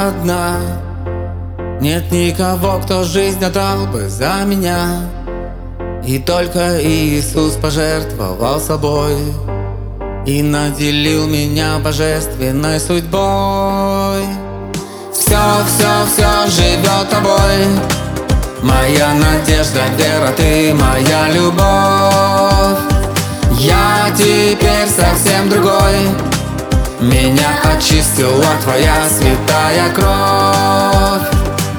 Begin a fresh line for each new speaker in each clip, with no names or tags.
одна. Нет никого, кто жизнь отдал бы за меня. И только Иисус пожертвовал собой и наделил меня божественной судьбой. Все живет тобой, моя надежда, вера, ты моя любовь. Я теперь совсем другой, меня очистила твоя святая кровь.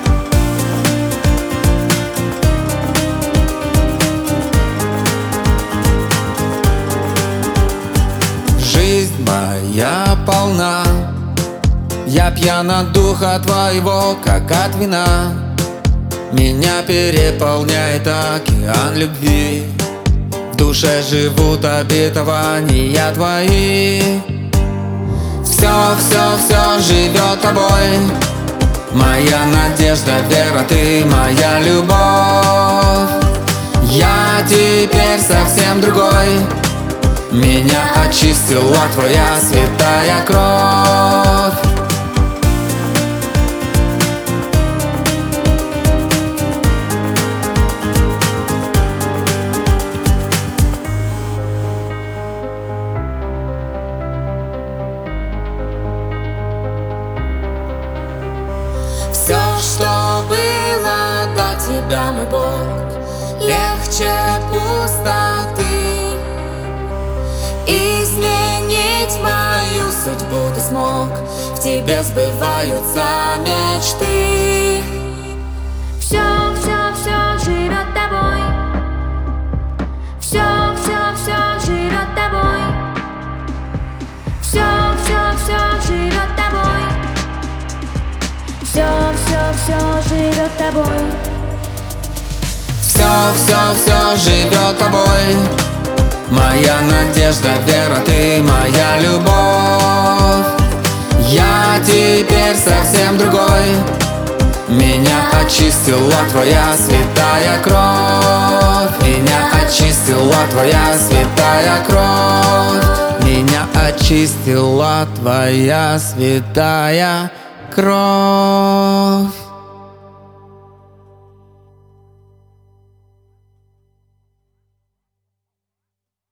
Жизнь моя полна, я пьян от духа твоего, как от вина. Меня переполняет океан любви, в душе живут обетования твои. Все живет тобой, моя надежда, вера, ты моя любовь. Я теперь совсем другой, меня очистила твоя святая кровь.
Все, что было до тебя, мой Бог, легче пустоты. Изменить мою судьбу ты смог, в тебе сбываются мечты.
Все живет тобой. Все живет тобой. Все живет тобой. Все живет тобой.
Все живет тобой, моя надежда, вера, ты моя любовь. Я теперь совсем другой, меня очистила твоя святая кровь. Меня очистила твоя святая кровь. Меня очистила твоя святая кровь.